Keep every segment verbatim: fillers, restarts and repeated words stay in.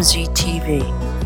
Z T V.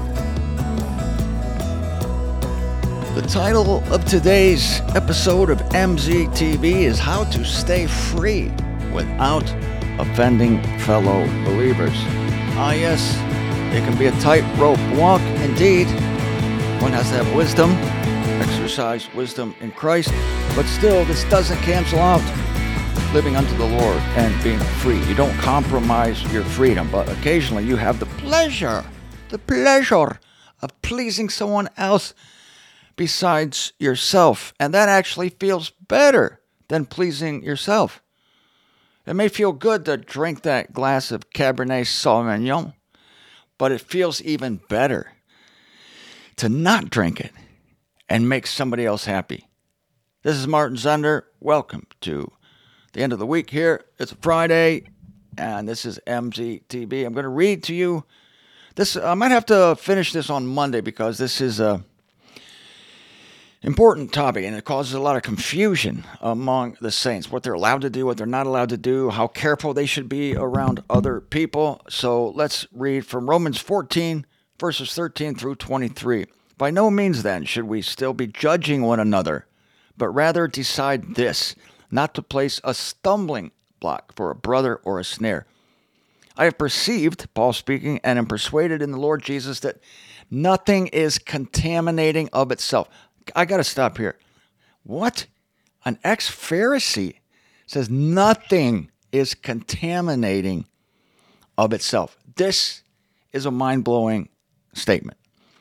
The title of today's episode of M Z T V is How to Stay Free Without Offending Fellow Believers. Ah yes, it can be a tightrope walk indeed. One has to have wisdom, exercise wisdom in Christ, but still this doesn't cancel out living unto the Lord and being free. You don't compromise your freedom, but occasionally you have the pleasure, the pleasure of pleasing someone else besides yourself. And that actually feels better than pleasing yourself. It may feel good to drink that glass of Cabernet Sauvignon, but it feels even better to not drink it and make somebody else happy. This is Martin Zender. Welcome to the end of the week here. It's a Friday, and this is M Z T V. I'm going to read to you this. I might have to finish this on Monday because this is a important topic, and it causes a lot of confusion among the saints, what they're allowed to do, what they're not allowed to do, how careful they should be around other people. So let's read from Romans fourteen, verses thirteen through twenty-three. By no means, then, should we still be judging one another, but rather decide this, not to place a stumbling block for a brother or a snare. I have perceived, Paul speaking, and am persuaded in the Lord Jesus that nothing is contaminating of itself. I got to stop here. What? An ex-Pharisee says nothing is contaminating of itself. This is a mind-blowing statement.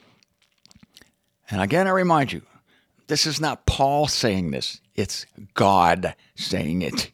And again, I remind you, this is not Paul saying this. It's God saying it.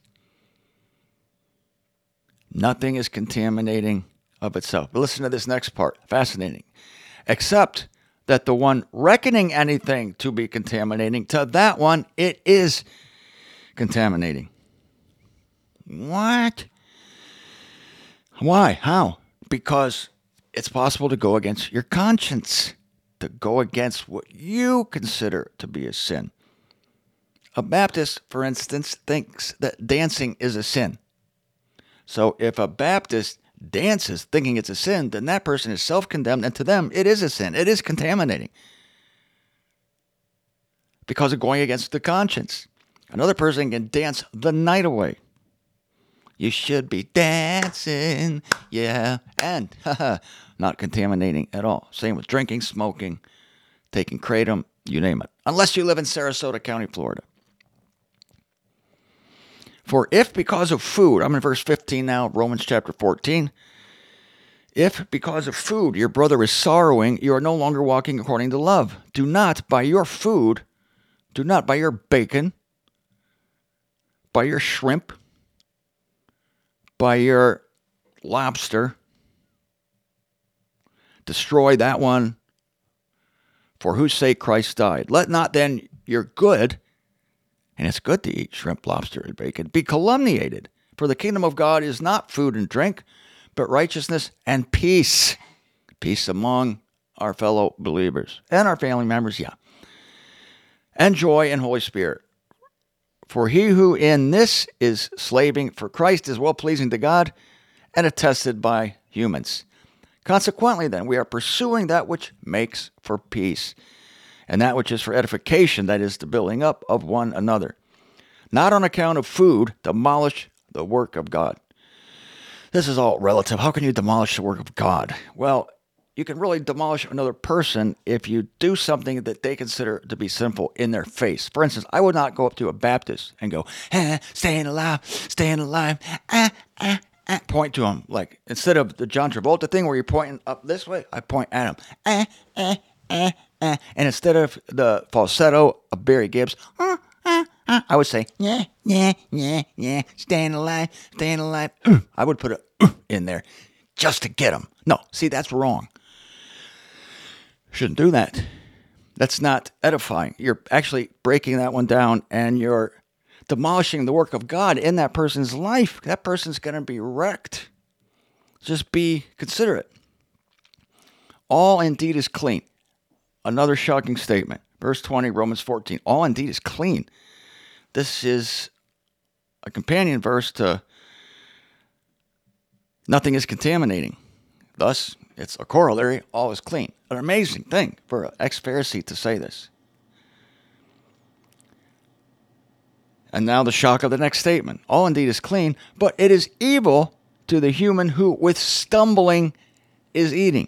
Nothing is contaminating of itself. But listen to this next part. Fascinating. Except that the one reckoning anything to be contaminating, to that one it is contaminating. What? Why? How? Because it's possible to go against your conscience, to go against what you consider to be a sin. A Baptist, for instance, thinks that dancing is a sin. So if a Baptist dances thinking it's a sin, then that person is self-condemned, and to them, it is a sin. It is contaminating because of going against the conscience. Another person can dance the night away. You should be dancing, yeah, and not contaminating at all. Same with drinking, smoking, taking kratom, you name it. Unless you live in Sarasota County, Florida. For if because of food, I'm in verse fifteen now, Romans chapter fourteen. If because of food your brother is sorrowing, you are no longer walking according to love. Do not by your food, do not by your bacon, by your shrimp, by your lobster, destroy that one for whose sake Christ died. Let not then your good, and it's good to eat shrimp, lobster, and bacon, be calumniated. For the kingdom of God is not food and drink, but righteousness and peace. Peace among our fellow believers and our family members, yeah. And joy in Holy Spirit. For he who in this is slaving for Christ is well-pleasing to God and attested by humans. Consequently, then, we are pursuing that which makes for peace, and that which is for edification, that is, the building up of one another. Not on account of food, demolish the work of God. This is all relative. How can you demolish the work of God? Well, you can really demolish another person if you do something that they consider to be sinful in their face. For instance, I would not go up to a Baptist and go, eh, staying alive, staying alive, ah, ah, ah, point to him. Like, instead of the John Travolta thing where you're pointing up this way, I point at him. Ah, ah, ah, ah. And instead of the falsetto of Barry Gibbs, ah, ah, ah, I would say, yeah, yeah, yeah, yeah, staying alive, staying alive. I would put a in there just to get him. No, see, that's wrong. Shouldn't do that. That's not edifying. You're actually breaking that one down, and you're demolishing the work of God in that person's life. That person's going to be wrecked. Just be considerate. All indeed is clean. Another shocking statement. Verse twenty, Romans fourteen. All indeed is clean. This is a companion verse to nothing is contaminating. Thus, It's a corollary, all is clean. An amazing thing for an ex-Pharisee to say this. And now the shock of the next statement. All indeed is clean, but it is evil to the human who with stumbling is eating.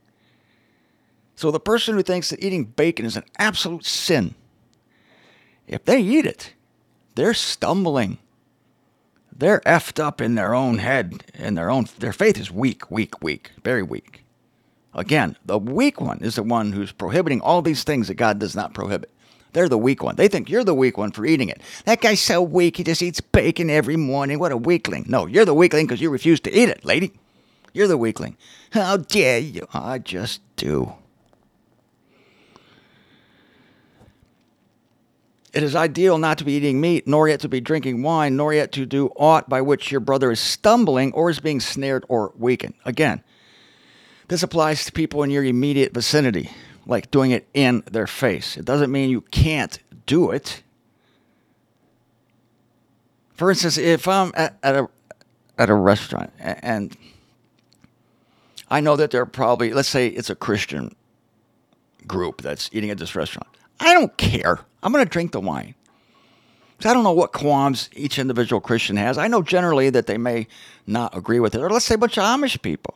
So the person who thinks that eating bacon is an absolute sin, if they eat it, they're stumbling. They're effed up in their own head, in their own, their faith is weak, weak, weak, very weak. Again, the weak one is the one who's prohibiting all these things that God does not prohibit. They're the weak one. They think you're the weak one for eating it. That guy's so weak, he just eats bacon every morning. What a weakling. No, you're the weakling because you refuse to eat it, lady. You're the weakling. How dare you? I just do. It is ideal not to be eating meat, nor yet to be drinking wine, nor yet to do aught by which your brother is stumbling or is being snared or weakened. Again, this applies to people in your immediate vicinity, like doing it in their face. It doesn't mean you can't do it. For instance, if I'm at, at a at a restaurant and I know that there are probably, let's say it's a Christian group that's eating at this restaurant. I don't care. I'm going to drink the wine. Because I don't know what qualms each individual Christian has. I know generally that they may not agree with it. Or let's say a bunch of Amish people.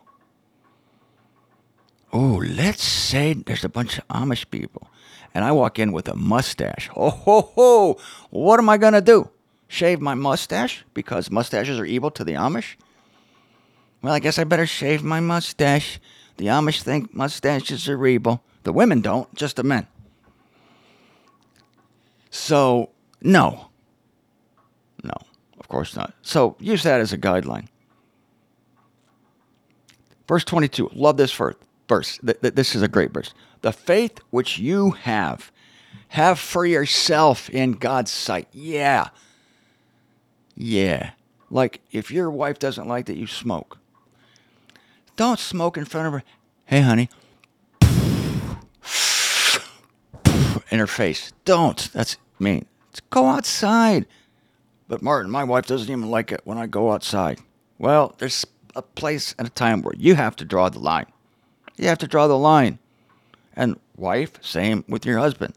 Oh, let's say there's a bunch of Amish people. And I walk in with a mustache. Ho, ho, ho. What am I going to do? Shave my mustache? Because mustaches are evil to the Amish? Well, I guess I better shave my mustache. The Amish think mustaches are evil. The women don't, just the men. So, no. No, of course not. So, use that as a guideline. Verse twenty-two. Love this verse. This is a great verse. The faith which you have, have for yourself in God's sight. Yeah. Yeah. Like, if your wife doesn't like that you smoke, don't smoke in front of her. Hey, honey. In her face. Don't. That's mean. Let's go outside. But Martin, my wife doesn't even like it when I go outside. Well, there's a place and a time where you have to draw the line. You have to draw the line. And wife, same with your husband.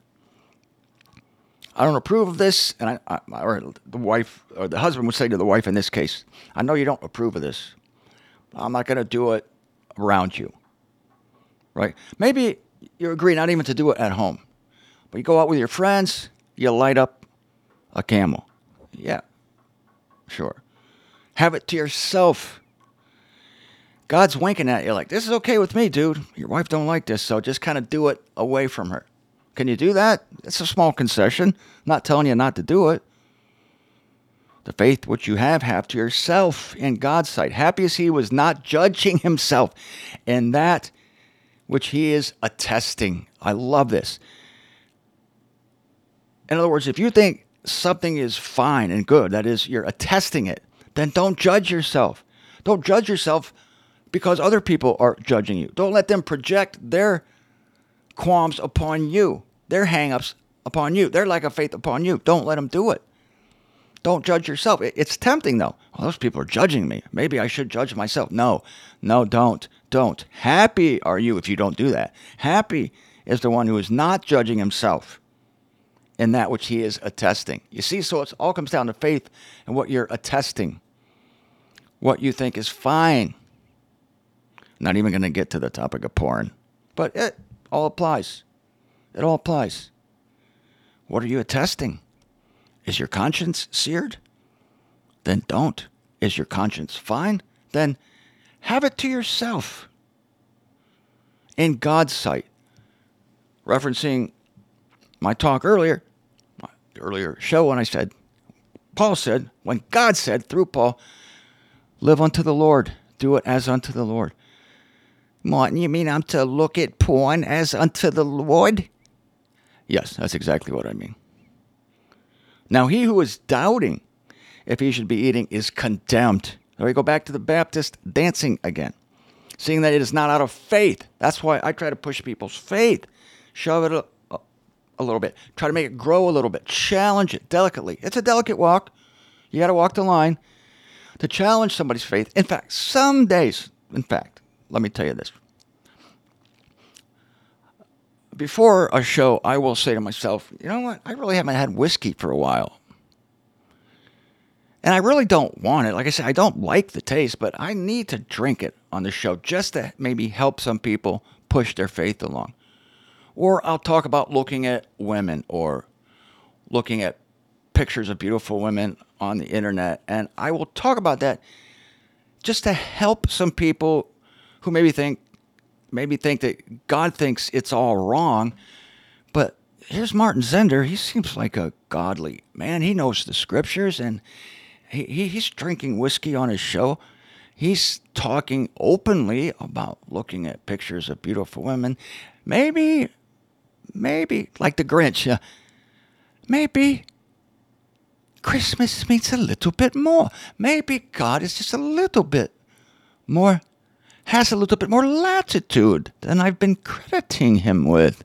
I don't approve of this, and I, I or the wife or the husband would say to the wife in this case, I know you don't approve of this. I'm not going to do it around you. Right? Maybe you agree not even to do it at home. But you go out with your friends, you light up a Camel. Yeah, sure. Have it to yourself. God's winking at you like, this is okay with me, dude. Your wife don't like this, so just kind of do it away from her. Can you do that? It's a small concession. I'm not telling you not to do it. The faith which you have, have to yourself in God's sight. Happy as he was not judging himself in that which he is attesting. I love this. In other words, if you think something is fine and good, that is, you're attesting it, then don't judge yourself. Don't judge yourself because other people are judging you. Don't let them project their qualms upon you, their hang-ups upon you, their lack of faith upon you. Don't let them do it. Don't judge yourself. It's tempting, though. Well, those people are judging me. Maybe I should judge myself. No, no, don't, don't. Happy are you if you don't do that. Happy is the one who is not judging himself in that which he is attesting. You see, so it all comes down to faith and what you're attesting, what you think is fine. Not even going to get to the topic of porn, but it all applies. It all applies. What are you attesting? Is your conscience seared? Then don't. Is your conscience fine? Then have it to yourself in God's sight. Referencing my talk earlier, my earlier show when I said, Paul said, when God said through Paul, live unto the Lord, do it as unto the Lord. Martin, you mean I'm to look at porn as unto the Lord? Yes, that's exactly what I mean. Now, he who is doubting if he should be eating is condemned. There we go back to the Baptist dancing again. Seeing that it is not out of faith. That's why I try to push people's faith. Shove it a, a, a little bit. Try to make it grow a little bit. Challenge it delicately. It's a delicate walk. You got to walk the line to challenge somebody's faith. In fact, some days, in fact, let me tell you this. before a show, I will say to myself, you know what? I really haven't had whiskey for a while. And I really don't want it. Like I said, I don't like the taste, but I need to drink it on the show just to maybe help some people push their faith along. Or I'll talk about looking at women or looking at pictures of beautiful women on the internet. And I will talk about that just to help some people who maybe think, maybe think that God thinks it's all wrong. But here's Martin Zender. He seems like a godly man. He knows the scriptures, and he, he he's drinking whiskey on his show. He's talking openly about looking at pictures of beautiful women. Maybe, maybe, like the Grinch, uh, maybe Christmas means a little bit more. Maybe God is just a little bit more, has a little bit more latitude than I've been crediting him with.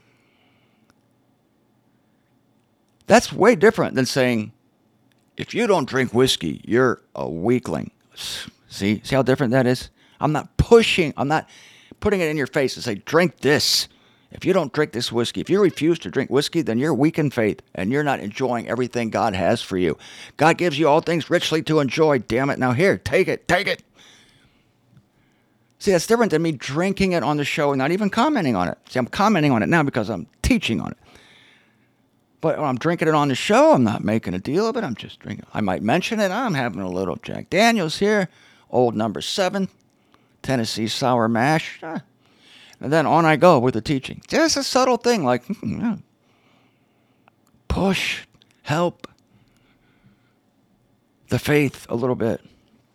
That's way different than saying, if you don't drink whiskey, you're a weakling. See, see how different that is? I'm not pushing, I'm not putting it in your face and say, drink this. If you don't drink this whiskey, if you refuse to drink whiskey, then you're weak in faith and you're not enjoying everything God has for you. God gives you all things richly to enjoy. Damn it. Now here, take it, take it. See, that's different than me drinking it on the show and not even commenting on it. See, I'm commenting on it now because I'm teaching on it. But when I'm drinking it on the show, I'm not making a deal of it. I'm just drinking. I might mention it. I'm having a little Jack Daniels here, old number seven, Tennessee Sour Mash. Ah. And then on I go with the teaching. Just a subtle thing like hmm, push, help the faith a little bit.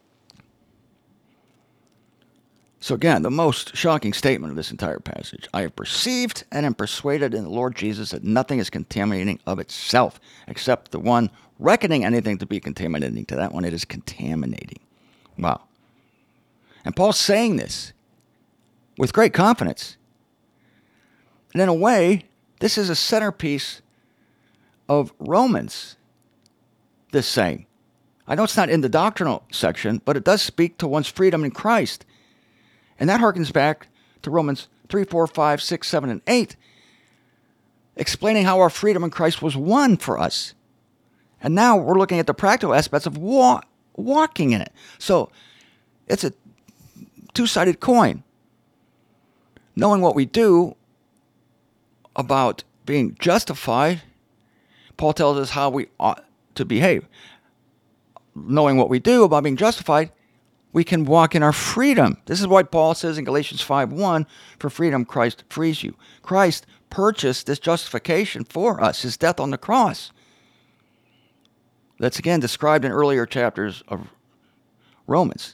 So again, the most shocking statement of this entire passage. I have perceived and am persuaded in the Lord Jesus that nothing is contaminating of itself, except the one reckoning anything to be contaminating. To that one, it is contaminating. Wow. And Paul's saying this with great confidence. And in a way, this is a centerpiece of Romans, this saying. I know it's not in the doctrinal section, but it does speak to one's freedom in Christ. And that harkens back to Romans three, four, five, six, seven, and eight, explaining how our freedom in Christ was won for us. And now we're looking at the practical aspects of wa- walking in it. So it's a two-sided coin. Knowing what we do about being justified, Paul tells us how we ought to behave. Knowing what we do about being justified, we can walk in our freedom. This is why Paul says in Galatians five one, for freedom Christ frees you. Christ purchased this justification for us, his death on the cross. That's again described in earlier chapters of Romans.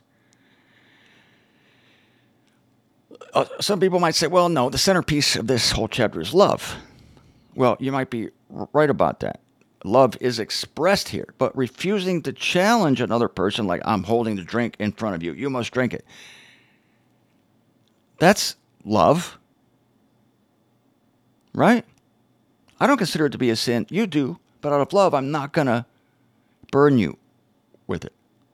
Uh, some people might say, well, no, the centerpiece of this whole chapter is love. Well, you might be right about that. Love is expressed here, but refusing to challenge another person, like I'm holding the drink in front of you, you must drink it. That's love, right? I don't consider it to be a sin. You do, but out of love, I'm not going to burn you with it.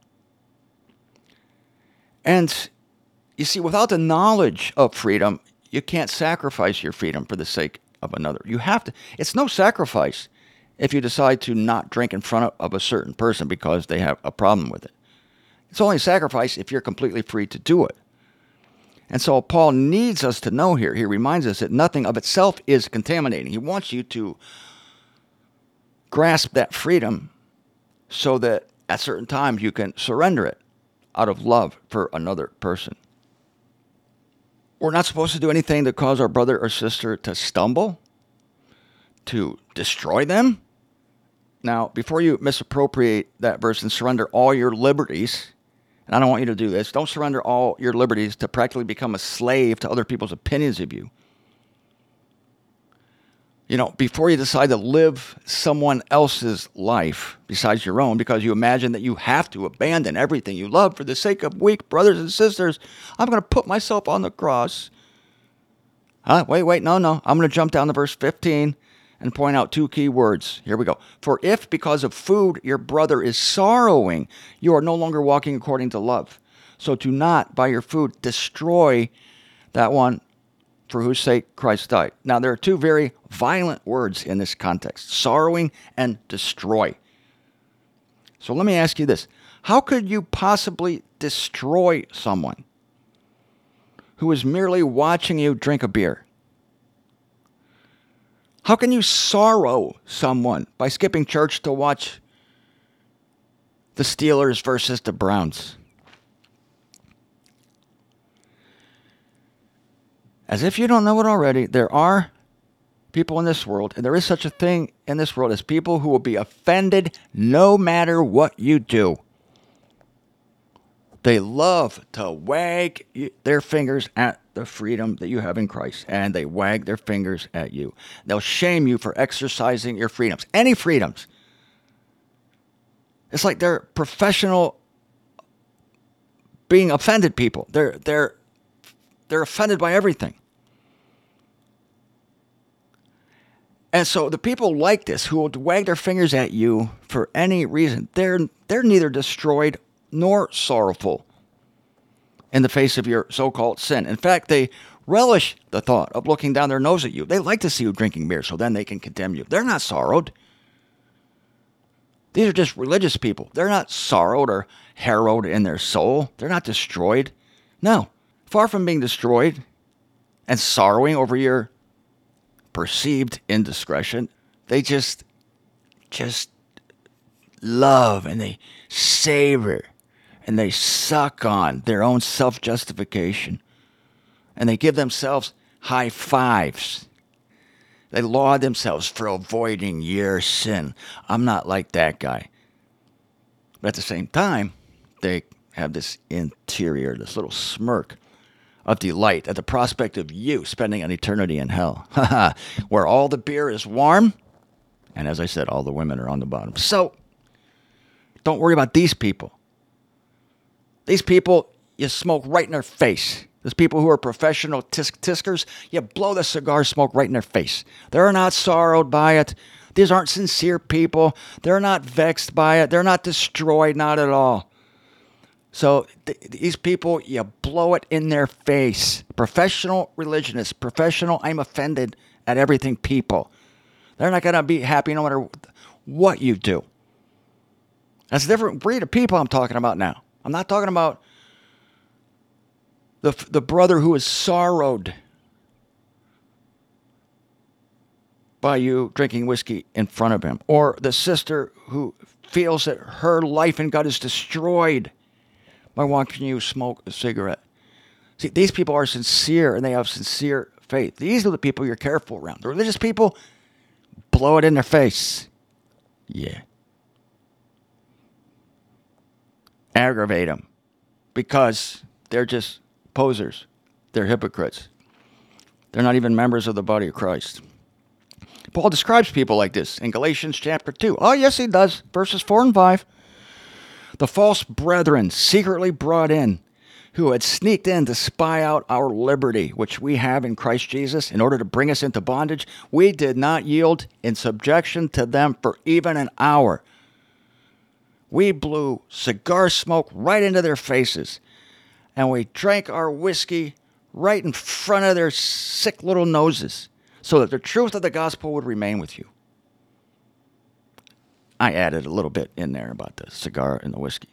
And you see, without the knowledge of freedom, you can't sacrifice your freedom for the sake of another. You have to. It's no sacrifice if you decide to not drink in front of a certain person because they have a problem with it. It's only a sacrifice if you're completely free to do it. And so Paul needs us to know here. He reminds us that nothing of itself is contaminating. He wants you to grasp that freedom so that at certain times you can surrender it out of love for another person. We're not supposed to do anything to cause our brother or sister to stumble, to destroy them. Now, before you misappropriate that verse and surrender all your liberties, and I don't want you to do this, don't surrender all your liberties to practically become a slave to other people's opinions of you. You know, before you decide to live someone else's life besides your own, because you imagine that you have to abandon everything you love for the sake of weak brothers and sisters, I'm going to put myself on the cross. Huh? Wait, wait, no, no. I'm going to jump down to verse fifteen and point out two key words. Here we go. For if because of food your brother is sorrowing, you are no longer walking according to love. So do not, by your food, destroy that one for whose sake Christ died. Now, there are two very violent words in this context, sorrowing and destroy. So let me ask you this. How could you possibly destroy someone who is merely watching you drink a beer? How can you sorrow someone by skipping church to watch the Steelers versus the Browns? As if you don't know it already, there are people in this world, and there is such a thing in this world as people who will be offended no matter what you do. They love to wag their fingers at the freedom that you have in Christ, and they wag their fingers at you. They'll shame you for exercising your freedoms, any freedoms. It's like they're professional being offended people. They're they're they're offended by everything. And so the people like this who will wag their fingers at you for any reason, they're they're neither destroyed nor sorrowful in the face of your so-called sin. In fact, they relish the thought of looking down their nose at you. They like to see you drinking beer so then they can condemn you. They're not sorrowed. These are just religious people. They're not sorrowed or harrowed in their soul. They're not destroyed. No, far from being destroyed and sorrowing over your perceived indiscretion, they just, just love and they savor and they suck on their own self-justification. And they give themselves high fives. They laud themselves for avoiding your sin. I'm not like that guy. But at the same time, they have this interior, this little smirk of delight at the prospect of you spending an eternity in hell, where all the beer is warm, and as I said, all the women are on the bottom. So, don't worry about these people. These people, you smoke right in their face. Those people who are professional tisk tiskers, you blow the cigar smoke right in their face. They're not sorrowed by it. These aren't sincere people. They're not vexed by it. They're not destroyed, not at all. So th these people, you blow it in their face. Professional religionists, professional, I'm offended at everything people. They're not going to be happy no matter what you do. That's a different breed of people I'm talking about now. I'm not talking about the, the brother who is sorrowed by you drinking whiskey in front of him, or the sister who feels that her life in God is destroyed by watching you smoke a cigarette. See, these people are sincere and they have sincere faith. These are the people you're careful around. The religious people, blow it in their face. Yeah. Aggravate them because they're just posers. They're hypocrites. They're not even members of the body of Christ. Paul describes people like this in Galatians chapter two. Oh, yes, he does. Verses four and five. The false brethren secretly brought in, who had sneaked in to spy out our liberty, which we have in Christ Jesus, in order to bring us into bondage. We did not yield in subjection to them for even an hour. We blew cigar smoke right into their faces, and we drank our whiskey right in front of their sick little noses, so that the truth of the gospel would remain with you. I added a little bit in there about the cigar and the whiskey.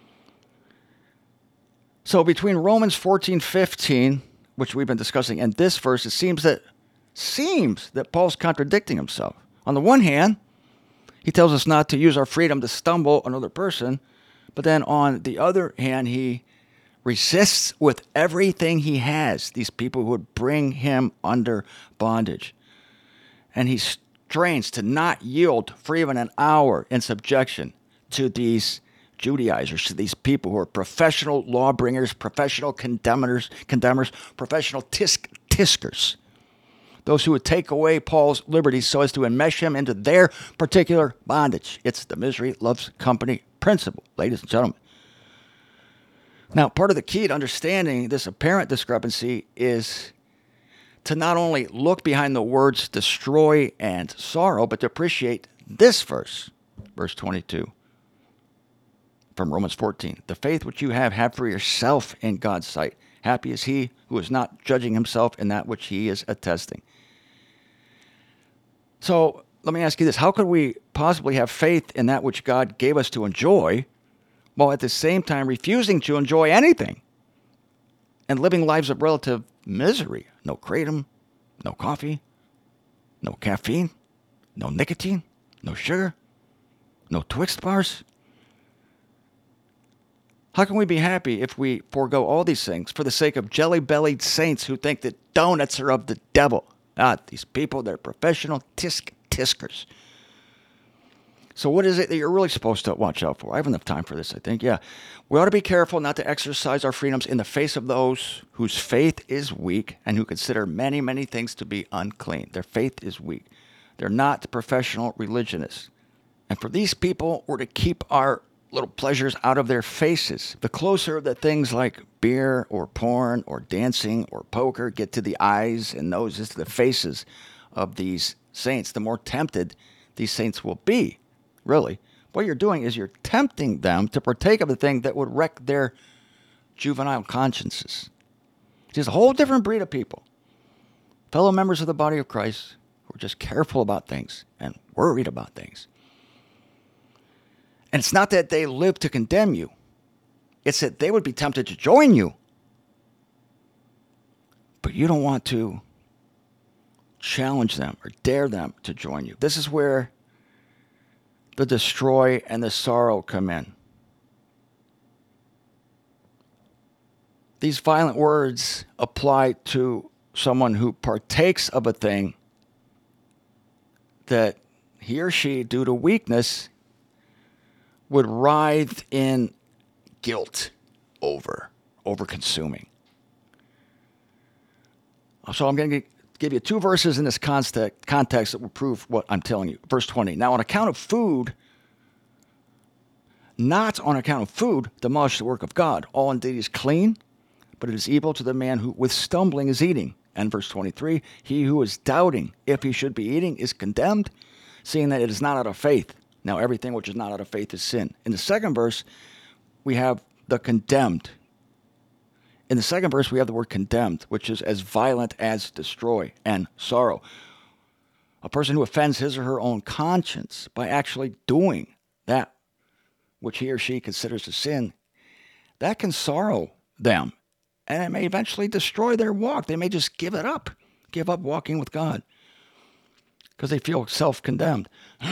So between Romans fourteen fifteen, which we've been discussing, and this verse, it seems that seems that Paul's contradicting himself. On the one hand, he tells us not to use our freedom to stumble another person, but then on the other hand, he resists with everything he has these people who would bring him under bondage. And he strains to not yield for even an hour in subjection to these Judaizers, to these people who are professional lawbringers, professional condemners, condemners, professional tisk tiskers. Those who would take away Paul's liberty so as to enmesh him into their particular bondage. It's the misery loves company principle, ladies and gentlemen. Now, part of the key to understanding this apparent discrepancy is to not only look behind the words destroy and sorrow, but to appreciate this verse, verse twenty-two from Romans fourteen. The faith which you have, have for yourself in God's sight Happy is he who is not judging himself in that which he is attesting. So let me ask you this. How could we possibly have faith in that which God gave us to enjoy while at the same time refusing to enjoy anything and living lives of relative misery? No kratom, no coffee, no caffeine, no nicotine, no sugar, no Twix bars. How can we be happy if we forego all these things for the sake of jelly-bellied saints who think that donuts are of the devil? Ah, these people, they're professional tisk tiskers. So what is it that you're really supposed to watch out for? I have enough time for this, I think. Yeah. We ought to be careful not to exercise our freedoms in the face of those whose faith is weak and who consider many, many things to be unclean. Their faith is weak. They're not professional religionists. And for these people, we're to keep our little pleasures out of their faces. The closer that things like beer or porn or dancing or poker get to the eyes and noses, to the faces of these saints, the more tempted these saints will be. Really, what you're doing is you're tempting them to partake of the thing that would wreck their juvenile consciences. There's a whole different breed of people, fellow members of the body of Christ, who are just careful about things and worried about things. And it's not that they live to condemn you. It's that they would be tempted to join you. But you don't want to challenge them or dare them to join you. This is where the destroy and the sorrow come in. These violent words apply to someone who partakes of a thing that he or she, due to weakness, would writhe in guilt over, over consuming. So I'm going to give you two verses in this context, context that will prove what I'm telling you. Verse twenty. Now on account of food, not on account of food, demolish the work of God. All indeed is clean, but it is evil to the man who with stumbling is eating. And verse twenty-three, he who is doubting if he should be eating is condemned, seeing that it is not out of faith. Now, everything which is not out of faith is sin. In the second verse, we have the condemned. In the second verse, we have the word condemned, which is as violent as destroy and sorrow. A person who offends his or her own conscience by actually doing that which he or she considers a sin, that can sorrow them. And it may eventually destroy their walk. They may just give it up, give up walking with God, because they feel self-condemned.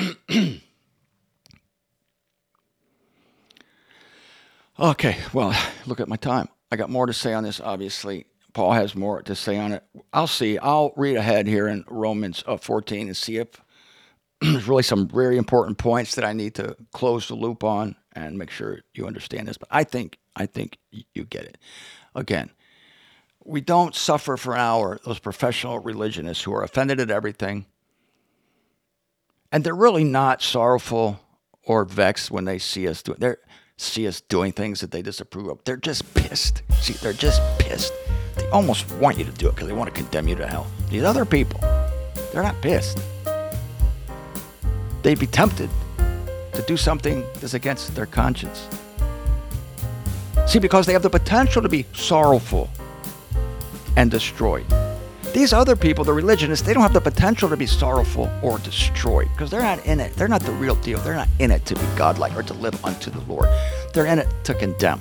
Okay, well, look at my time. I got more to say on this, obviously. Paul has more to say on it. I'll see. I'll read ahead here in Romans uh, fourteen and see if there's really some very important points that I need to close the loop on and make sure you understand this. But I think I think you get it. Again, we don't suffer for an hour, those professional religionists who are offended at everything. And they're really not sorrowful or vexed when they see us do it. They're see us doing things that they disapprove of. They're just pissed. See, they're just pissed. They almost want you to do it because they want to condemn you to hell. These other people, they're not pissed. They'd be tempted to do something that's against their conscience. See, because they have the potential to be sorrowful and destroyed. These other people, the religionists, they don't have the potential to be sorrowful or destroyed because they're not in it. They're not the real deal. They're not in it to be godlike or to live unto the Lord. They're in it to condemn.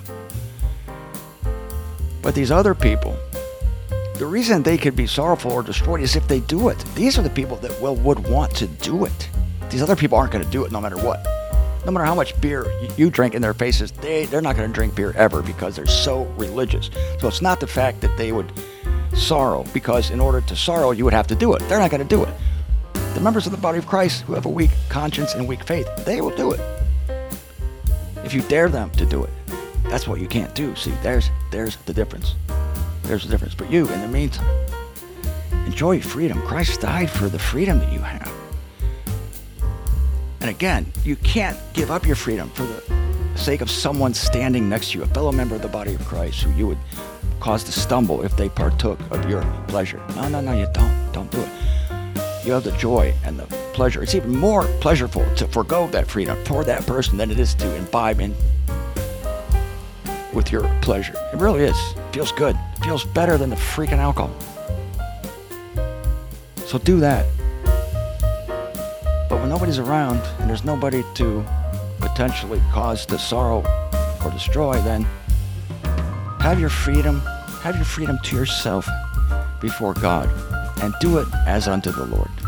But these other people, the reason they could be sorrowful or destroyed is if they do it. These are the people that well would want to do it. These other people aren't going to do it no matter what. No matter how much beer you drink in their faces, they, they're not going to drink beer ever because they're so religious. So it's not the fact that they would sorrow, because in order to sorrow, you would have to do it. They're not going to do it. The members of the body of Christ who have a weak conscience and weak faith, they will do it. If you dare them to do it, that's what you can't do. See, there's there's the difference. There's the difference. But you, in the meantime, enjoy freedom. Christ died for the freedom that you have. And again, you can't give up your freedom for the sake of someone standing next to you, a fellow member of the body of Christ, who you would cause to stumble if they partook of your pleasure. No, no, no, you don't. Don't do it. You have the joy and the pleasure. It's even more pleasurable to forego that freedom for that person than it is to imbibe in with your pleasure. It really is. It feels good. It feels better than the freaking alcohol. So do that. But when nobody's around and there's nobody to potentially cause the sorrow or destroy, then have your freedom, have your freedom to yourself before God, and do it as unto the Lord.